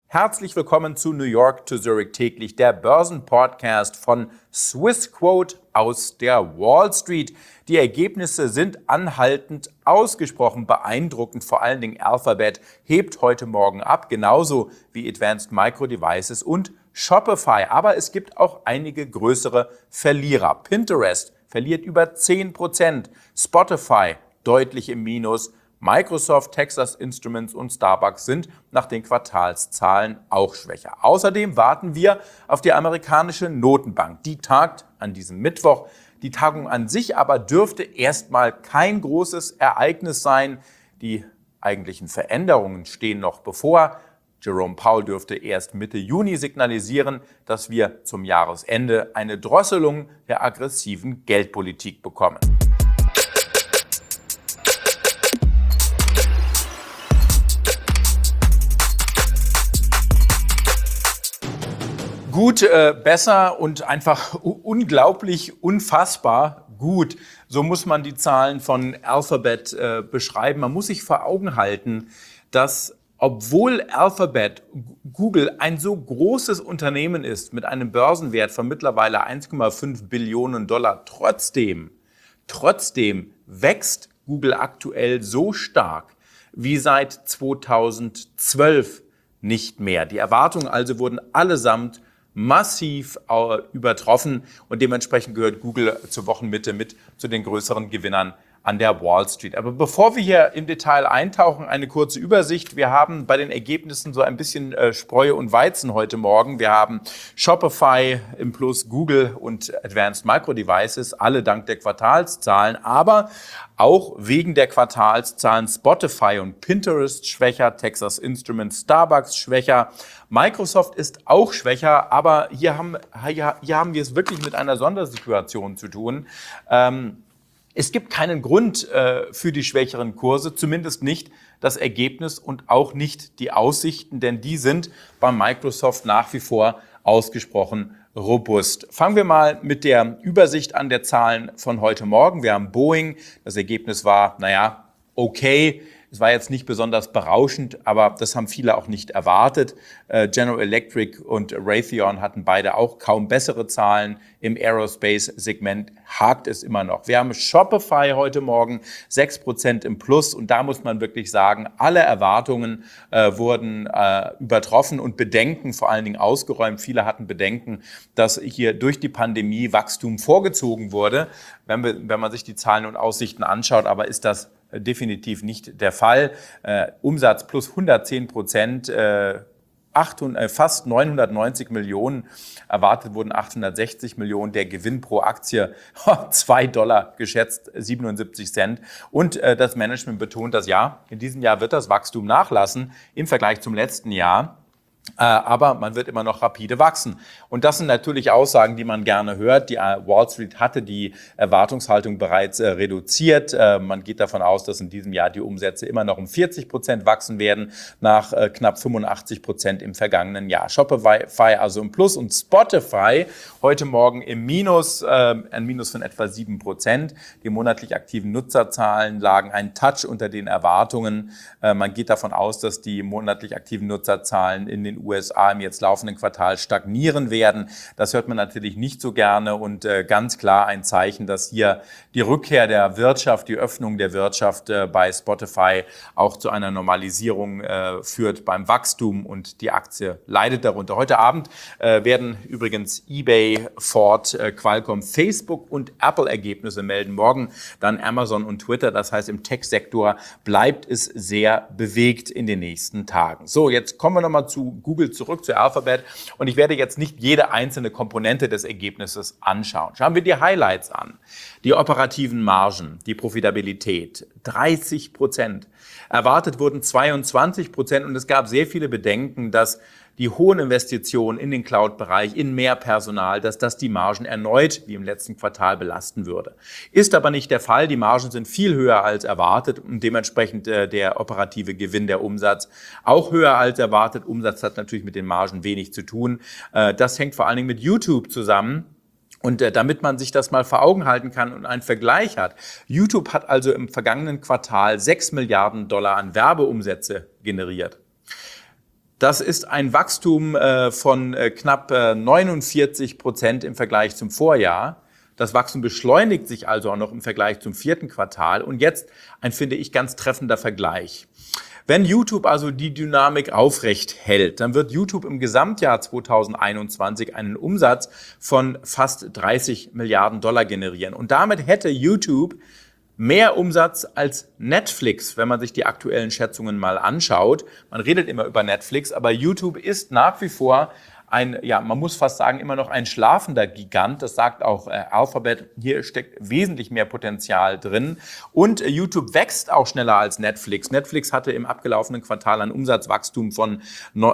Herzlich willkommen zu New York to Zurich täglich, der Börsenpodcast von Swissquote aus der Wall Street. Die Ergebnisse sind anhaltend ausgesprochen beeindruckend. Vor allen Dingen Alphabet hebt heute Morgen ab, genauso wie Advanced Micro Devices und Shopify. Aber es gibt auch einige größere Verlierer. Pinterest verliert über 10%, Spotify deutlich im Minus. Microsoft, Texas Instruments und Starbucks sind nach den Quartalszahlen auch schwächer. Außerdem warten wir auf die amerikanische Notenbank. Die tagt an diesem Mittwoch. Die Tagung an sich aber dürfte erstmal kein großes Ereignis sein. Die eigentlichen Veränderungen stehen noch bevor. Jerome Powell dürfte erst Mitte Juni signalisieren, dass wir zum Jahresende eine Drosselung der aggressiven Geldpolitik bekommen. Gut, besser und einfach unglaublich, unfassbar gut. So muss man die Zahlen von Alphabet beschreiben. Man muss sich vor Augen halten, dass obwohl Alphabet, Google, ein so großes Unternehmen ist mit einem Börsenwert von mittlerweile 1,5 Billionen Dollar, trotzdem wächst Google aktuell so stark wie seit 2012 nicht mehr. Die Erwartungen also wurden allesamt massiv übertroffen und dementsprechend gehört Google zur Wochenmitte mit zu den größeren Gewinnern an der Wall Street. Aber bevor wir hier im Detail eintauchen, eine kurze Übersicht. Wir haben bei den Ergebnissen so ein bisschen Spreu und Weizen heute Morgen. Wir haben Shopify im Plus, Google und Advanced Micro Devices, alle dank der Quartalszahlen, aber auch wegen der Quartalszahlen Spotify und Pinterest schwächer, Texas Instruments, Starbucks schwächer. Microsoft ist auch schwächer, aber hier haben wir es wirklich mit einer Sondersituation zu tun. Es gibt keinen Grund für die schwächeren Kurse, zumindest nicht das Ergebnis und auch nicht die Aussichten, denn die sind bei Microsoft nach wie vor ausgesprochen robust. Fangen wir mal mit der Übersicht an der Zahlen von heute Morgen. Wir haben Boeing, das Ergebnis war, okay. Es war jetzt nicht besonders berauschend, aber das haben viele auch nicht erwartet. General Electric und Raytheon hatten beide auch kaum bessere Zahlen. Im Aerospace-Segment hakt es immer noch. Wir haben Shopify heute Morgen 6% im Plus und da muss man wirklich sagen, alle Erwartungen wurden übertroffen und Bedenken vor allen Dingen ausgeräumt. Viele hatten Bedenken, dass hier durch die Pandemie Wachstum vorgezogen wurde, wenn man sich die Zahlen und Aussichten anschaut, aber ist das definitiv nicht der Fall. Umsatz plus 110%, fast 990 Millionen, erwartet wurden 860 Millionen, der Gewinn pro Aktie $2 geschätzt, 77 Cent. Und das Management betont, dass in diesem Jahr wird das Wachstum nachlassen im Vergleich zum letzten Jahr. Aber man wird immer noch rapide wachsen. Und das sind natürlich Aussagen, die man gerne hört. Die Wall Street hatte die Erwartungshaltung bereits reduziert. Man geht davon aus, dass in diesem Jahr die Umsätze immer noch um 40% wachsen werden, nach knapp 85% im vergangenen Jahr. Shopify also im Plus und Spotify heute Morgen im Minus, ein Minus von etwa 7%. Die monatlich aktiven Nutzerzahlen lagen einen Touch unter den Erwartungen. Man geht davon aus, dass die monatlich aktiven Nutzerzahlen in den USA im jetzt laufenden Quartal stagnieren werden. Das hört man natürlich nicht so gerne und ganz klar ein Zeichen, dass hier die Rückkehr der Wirtschaft, die Öffnung der Wirtschaft bei Spotify auch zu einer Normalisierung führt beim Wachstum und die Aktie leidet darunter. Heute Abend werden übrigens eBay, Ford, Qualcomm, Facebook und Apple Ergebnisse melden. Morgen dann Amazon und Twitter. Das heißt, im Tech-Sektor bleibt es sehr bewegt in den nächsten Tagen. So, jetzt kommen wir nochmal zu Google zurück, zu Alphabet. Und ich werde jetzt nicht jede einzelne Komponente des Ergebnisses anschauen. Schauen wir die Highlights an. Die operativen Margen, die Profitabilität, 30%. Erwartet wurden 22% und es gab sehr viele Bedenken, dass die hohen Investitionen in den Cloud-Bereich, in mehr Personal, dass das die Margen erneut, wie im letzten Quartal, belasten würde. Ist aber nicht der Fall. Die Margen sind viel höher als erwartet und dementsprechend der operative Gewinn, der Umsatz, auch höher als erwartet. Umsatz hat natürlich mit den Margen wenig zu tun. Das hängt vor allen Dingen mit YouTube zusammen. Und damit man sich das mal vor Augen halten kann und einen Vergleich hat, YouTube hat also im vergangenen Quartal $6 Milliarden an Werbeumsätze generiert. Das ist ein Wachstum von knapp 49% im Vergleich zum Vorjahr. Das Wachstum beschleunigt sich also auch noch im Vergleich zum vierten Quartal. Und jetzt ein, finde ich, ganz treffender Vergleich. Wenn YouTube also die Dynamik aufrecht hält, dann wird YouTube im Gesamtjahr 2021 einen Umsatz von fast 30 Milliarden Dollar generieren. Und damit hätte YouTube mehr Umsatz als Netflix, wenn man sich die aktuellen Schätzungen mal anschaut. Man redet immer über Netflix, aber YouTube ist nach wie vor man muss fast sagen, immer noch ein schlafender Gigant. Das sagt auch Alphabet. Hier steckt wesentlich mehr Potenzial drin. Und YouTube wächst auch schneller als Netflix. Netflix hatte im abgelaufenen Quartal ein Umsatzwachstum von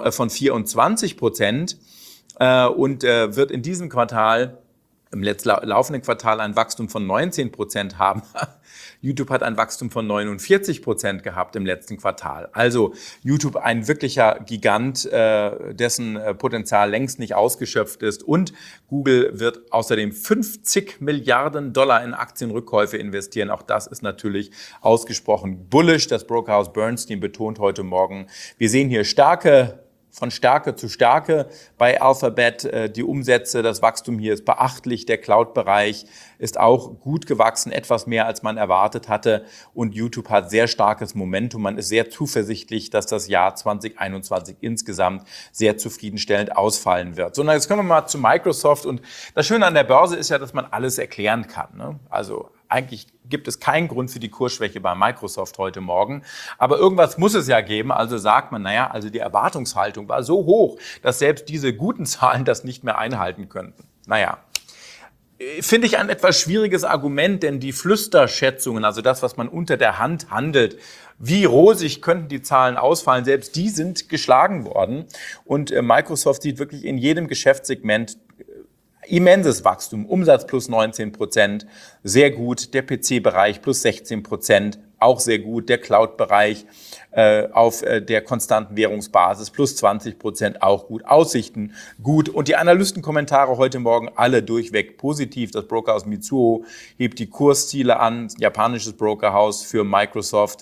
24% und wird in diesem Quartal, im laufenden Quartal, ein Wachstum von 19% haben. YouTube hat ein Wachstum von 49% gehabt im letzten Quartal. Also YouTube ein wirklicher Gigant, dessen Potenzial längst nicht ausgeschöpft ist. Und Google wird außerdem 50 Milliarden Dollar in Aktienrückkäufe investieren. Auch das ist natürlich ausgesprochen bullish. Das Brokerhaus Bernstein betont heute Morgen, wir sehen hier von Stärke zu Stärke bei Alphabet. Die Umsätze, das Wachstum hier ist beachtlich. Der Cloud-Bereich ist auch gut gewachsen, etwas mehr als man erwartet hatte. Und YouTube hat sehr starkes Momentum. Man ist sehr zuversichtlich, dass das Jahr 2021 insgesamt sehr zufriedenstellend ausfallen wird. So, jetzt kommen wir mal zu Microsoft. Und das Schöne an der Börse ist ja, dass man alles erklären kann, ne? Also eigentlich gibt es keinen Grund für die Kursschwäche bei Microsoft heute Morgen. Aber irgendwas muss es ja geben. Also sagt man, also die Erwartungshaltung war so hoch, dass selbst diese guten Zahlen das nicht mehr einhalten könnten. Finde ich ein etwas schwieriges Argument, denn die Flüsterschätzungen, also das, was man unter der Hand handelt, wie rosig könnten die Zahlen ausfallen, selbst die sind geschlagen worden. Und Microsoft sieht wirklich in jedem Geschäftssegment immenses Wachstum, Umsatz plus 19%, sehr gut. Der PC-Bereich plus 16%, auch sehr gut. Der Cloud-Bereich auf der konstanten Währungsbasis plus 20%, auch gut. Aussichten gut. Und die Analystenkommentare heute Morgen alle durchweg positiv. Das Brokerhaus Mizuho hebt die Kursziele an, japanisches Brokerhaus für Microsoft.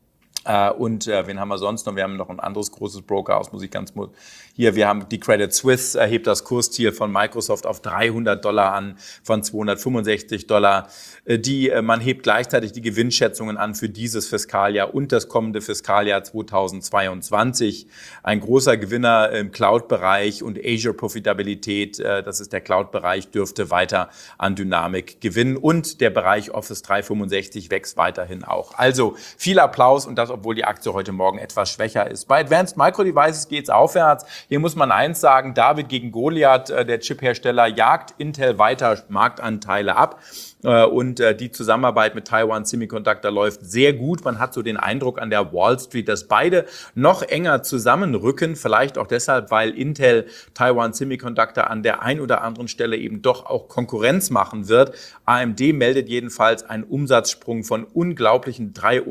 Und wen haben wir sonst noch? Wir haben noch ein anderes großes Brokerhaus, wir haben die Credit Suisse, erhebt das Kursziel von Microsoft auf $300 an, von $265. Man hebt gleichzeitig die Gewinnschätzungen an für dieses Fiskaljahr und das kommende Fiskaljahr 2022. Ein großer Gewinner im Cloud-Bereich und Azure-Profitabilität, das ist der Cloud-Bereich, dürfte weiter an Dynamik gewinnen. Und der Bereich Office 365 wächst weiterhin auch. Also viel Applaus, und das, obwohl die Aktie heute Morgen etwas schwächer ist. Bei Advanced Micro Devices geht es aufwärts. Hier muss man eins sagen, David gegen Goliath, der Chiphersteller jagt Intel weiter Marktanteile ab. Und die Zusammenarbeit mit Taiwan Semiconductor läuft sehr gut. Man hat so den Eindruck an der Wall Street, dass beide noch enger zusammenrücken. Vielleicht auch deshalb, weil Intel Taiwan Semiconductor an der ein oder anderen Stelle eben doch auch Konkurrenz machen wird. AMD meldet jedenfalls einen Umsatzsprung von unglaublichen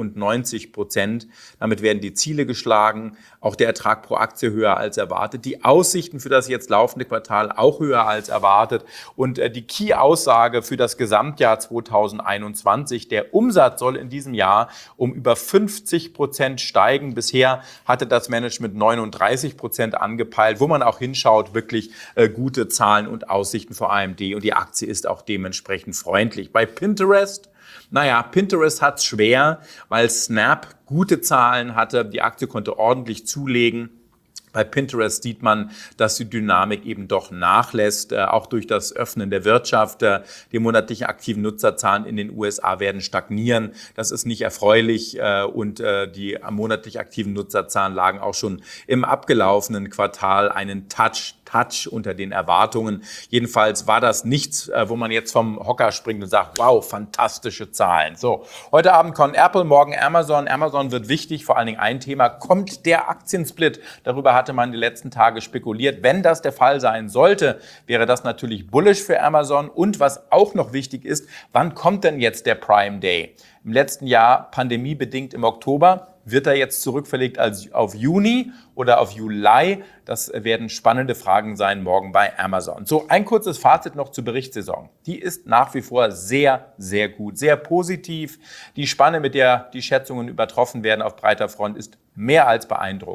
93%. Damit werden die Ziele geschlagen. Auch der Ertrag pro Aktie höher als erwartet. Die Aussichten für das jetzt laufende Quartal auch höher als erwartet. Und die Key-Aussage für das Gesamtjahr 2021, der Umsatz soll in diesem Jahr um über 50% steigen. Bisher hatte das Management 39% angepeilt, wo man auch hinschaut, wirklich gute Zahlen und Aussichten für AMD. Und die Aktie ist auch dementsprechend freundlich. Bei Pinterest, Pinterest hat's schwer, weil Snap gute Zahlen hatte. Die Aktie konnte ordentlich zulegen. Bei Pinterest sieht man, dass die Dynamik eben doch nachlässt, auch durch das Öffnen der Wirtschaft. Die monatlichen aktiven Nutzerzahlen in den USA werden stagnieren. Das ist nicht erfreulich und die monatlich aktiven Nutzerzahlen lagen auch schon im abgelaufenen Quartal einen Touch unter den Erwartungen. Jedenfalls war das nichts, wo man jetzt vom Hocker springt und sagt, wow, fantastische Zahlen. So, heute Abend kommt Apple, morgen Amazon. Amazon wird wichtig, vor allen Dingen ein Thema, kommt der Aktiensplit. Darüber hatte man die letzten Tage spekuliert. Wenn das der Fall sein sollte, wäre das natürlich bullish für Amazon. Und was auch noch wichtig ist, wann kommt denn jetzt der Prime Day? Im letzten Jahr pandemiebedingt im Oktober. Wird er jetzt zurückverlegt auf Juni oder auf Juli? Das werden spannende Fragen sein morgen bei Amazon. So, ein kurzes Fazit noch zur Berichtssaison. Die ist nach wie vor sehr, sehr gut, sehr positiv. Die Spanne, mit der die Schätzungen übertroffen werden auf breiter Front, ist mehr als beeindruckend.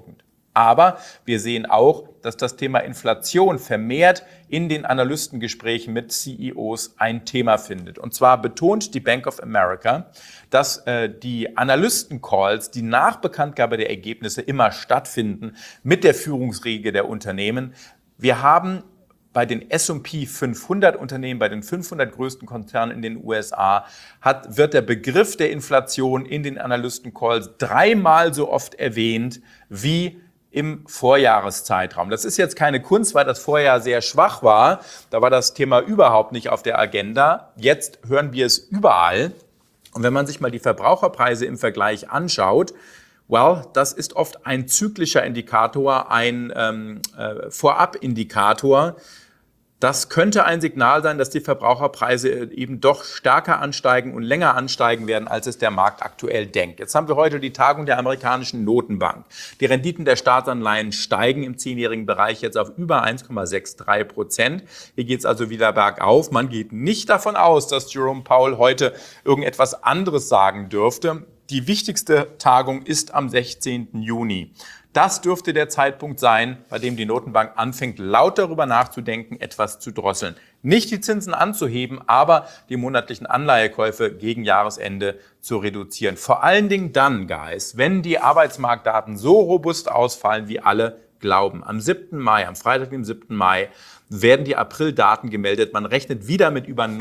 Aber wir sehen auch, dass das Thema Inflation vermehrt in den Analystengesprächen mit CEOs ein Thema findet. Und zwar betont die Bank of America, dass die Analystencalls, die nach Bekanntgabe der Ergebnisse immer stattfinden mit der Führungsriege der Unternehmen. Wir haben bei den S&P 500 Unternehmen, bei den 500 größten Konzernen in den USA, wird der Begriff der Inflation in den Analystencalls 3-mal so oft erwähnt wie im Vorjahreszeitraum. Das ist jetzt keine Kunst, weil das Vorjahr sehr schwach war. Da war das Thema überhaupt nicht auf der Agenda. Jetzt hören wir es überall. Und wenn man sich mal die Verbraucherpreise im Vergleich anschaut, das ist oft ein zyklischer Indikator, ein Vorabindikator. Das könnte ein Signal sein, dass die Verbraucherpreise eben doch stärker ansteigen und länger ansteigen werden, als es der Markt aktuell denkt. Jetzt haben wir heute die Tagung der amerikanischen Notenbank. Die Renditen der Staatsanleihen steigen im 10-jährigen Bereich jetzt auf über 1,63%. Hier geht es also wieder bergauf. Man geht nicht davon aus, dass Jerome Powell heute irgendetwas anderes sagen dürfte. Die wichtigste Tagung ist am 16. Juni. Das dürfte der Zeitpunkt sein, bei dem die Notenbank anfängt, laut darüber nachzudenken, etwas zu drosseln. Nicht die Zinsen anzuheben, aber die monatlichen Anleihekäufe gegen Jahresende zu reduzieren. Vor allen Dingen dann, Guys, wenn die Arbeitsmarktdaten so robust ausfallen, wie alle glauben. Am 7. Mai, am Freitag, dem 7. Mai, werden die April-Daten gemeldet. Man rechnet wieder mit über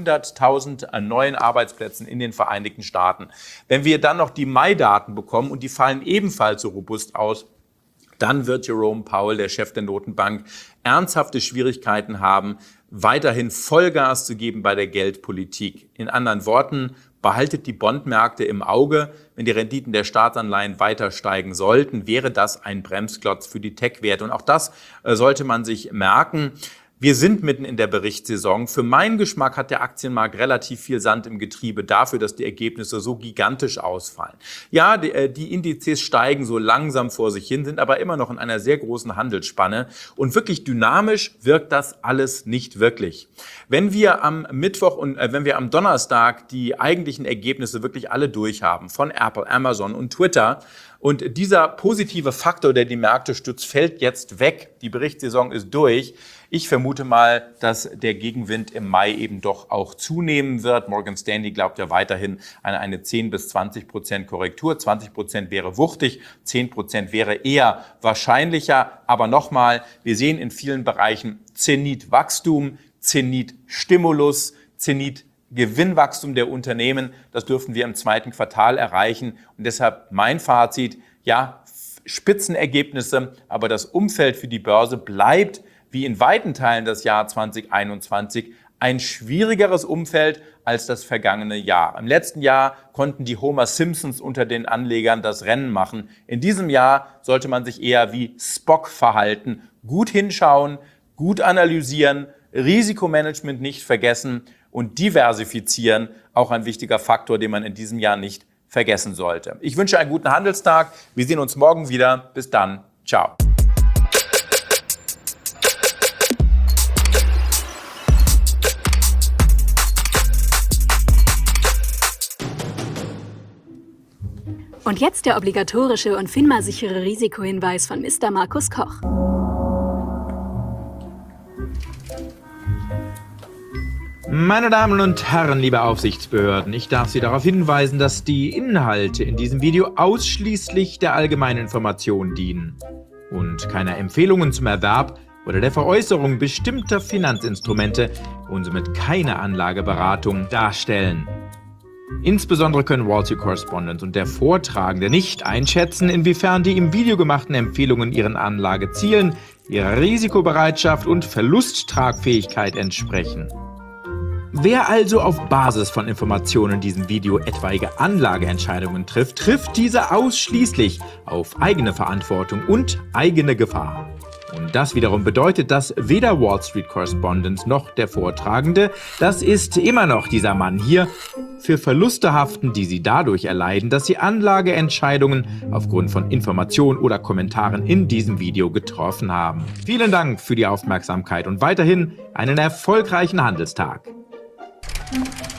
900.000 neuen Arbeitsplätzen in den Vereinigten Staaten. Wenn wir dann noch die Mai-Daten bekommen und die fallen ebenfalls so robust aus, dann wird Jerome Powell, der Chef der Notenbank, ernsthafte Schwierigkeiten haben, weiterhin Vollgas zu geben bei der Geldpolitik. In anderen Worten, behaltet die Bondmärkte im Auge. Wenn die Renditen der Staatsanleihen weiter steigen sollten, wäre das ein Bremsklotz für die Tech-Werte. Und auch das sollte man sich merken. Wir sind mitten in der Berichtssaison. Für meinen Geschmack hat der Aktienmarkt relativ viel Sand im Getriebe dafür, dass die Ergebnisse so gigantisch ausfallen. Ja, die Indizes steigen so langsam vor sich hin, sind aber immer noch in einer sehr großen Handelsspanne. Und wirklich dynamisch wirkt das alles nicht wirklich. Wenn wir am Mittwoch und wenn wir am Donnerstag die eigentlichen Ergebnisse wirklich alle durchhaben, von Apple, Amazon und Twitter, und dieser positive Faktor, der die Märkte stützt, fällt jetzt weg. Die Berichtssaison ist durch. Ich vermute mal, dass der Gegenwind im Mai eben doch auch zunehmen wird. Morgan Stanley glaubt ja weiterhin an eine 10 bis 20% Korrektur. 20% wäre wuchtig, 10% wäre eher wahrscheinlicher. Aber nochmal, wir sehen in vielen Bereichen Zenit-Wachstum, Zenit-Stimulus, Zenit-Gewinnwachstum der Unternehmen. Das dürfen wir im 2. Quartal erreichen. Und deshalb mein Fazit, ja, Spitzenergebnisse, aber das Umfeld für die Börse bleibt wie in weiten Teilen das Jahr 2021 ein schwierigeres Umfeld als das vergangene Jahr. Im letzten Jahr konnten die Homer Simpsons unter den Anlegern das Rennen machen. In diesem Jahr sollte man sich eher wie Spock verhalten. Gut hinschauen, gut analysieren, Risikomanagement nicht vergessen und diversifizieren, auch ein wichtiger Faktor, den man in diesem Jahr nicht vergessen sollte. Ich wünsche einen guten Handelstag. Wir sehen uns morgen wieder. Bis dann. Ciao. Und jetzt der obligatorische und FINMA-sichere Risikohinweis von Mr. Markus Koch. Meine Damen und Herren, liebe Aufsichtsbehörden, ich darf Sie darauf hinweisen, dass die Inhalte in diesem Video ausschließlich der allgemeinen Information dienen und keiner Empfehlungen zum Erwerb oder der Veräußerung bestimmter Finanzinstrumente und somit keine Anlageberatung darstellen. Insbesondere können Wall Street Correspondent und der Vortragende nicht einschätzen, inwiefern die im Video gemachten Empfehlungen ihren Anlagezielen, ihrer Risikobereitschaft und Verlusttragfähigkeit entsprechen. Wer also auf Basis von Informationen in diesem Video etwaige Anlageentscheidungen trifft, trifft diese ausschließlich auf eigene Verantwortung und eigene Gefahr. Und das wiederum bedeutet, dass weder Wall Street Correspondent noch der Vortragende, das ist immer noch dieser Mann hier, für Verluste haften, die sie dadurch erleiden, dass sie Anlageentscheidungen aufgrund von Informationen oder Kommentaren in diesem Video getroffen haben. Vielen Dank für die Aufmerksamkeit und weiterhin einen erfolgreichen Handelstag.